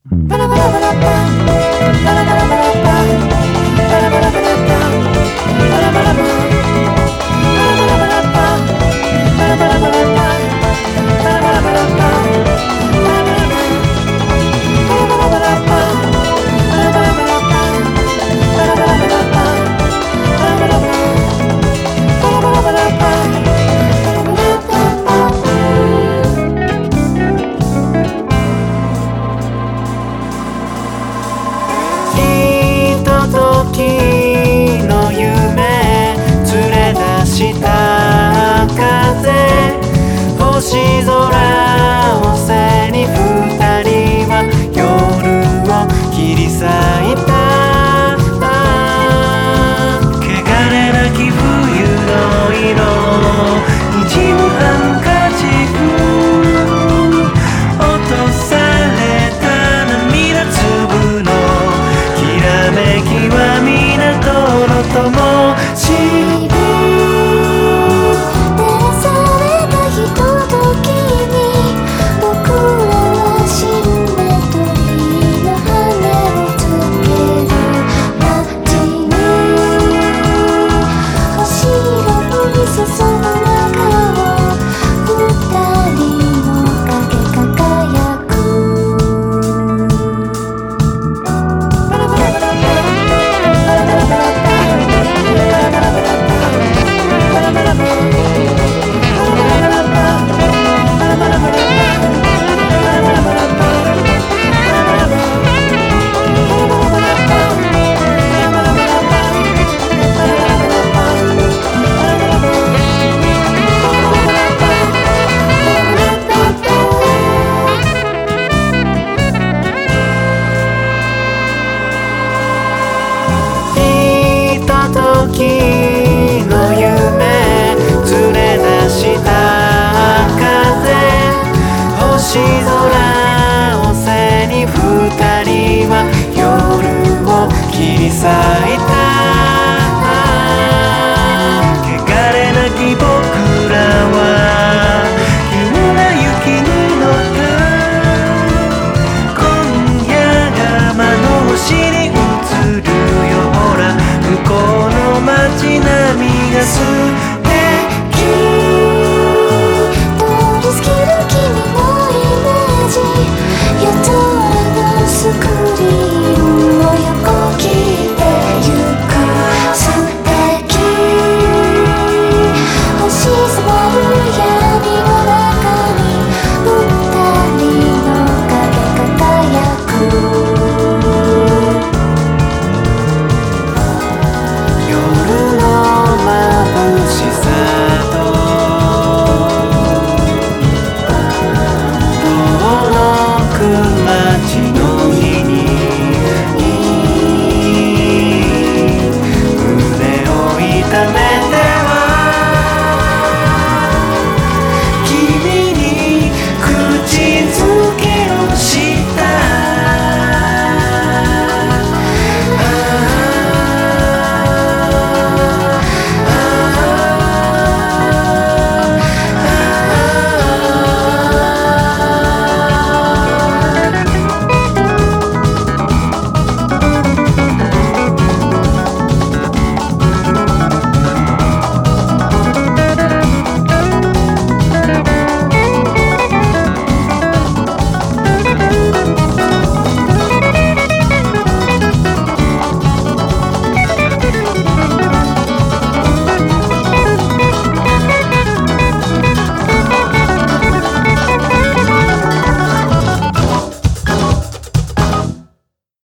うん。 ひとときの夢連れ出した風星空を背に二人は夜を切り裂いた汚れなき冬の色滲むハンカチフ落とされた涙粒のきらめきは港の灯火照らされたひとときに僕らは新メトリの羽をつける街に星が降り注ぐ中を二人の影輝ひとときの夢連れ出した風星空を背に二人は夜を切り裂いた汚れなき僕らは急な雪に乗った今夜が窓越しに映るよほら向こうの街並みが素敵通り過ぎる君のイメージ夜空のスクリーンを横切ってゆく素敵星迫る闇の中に二人の影輝く夜の眩しさと遠のく街の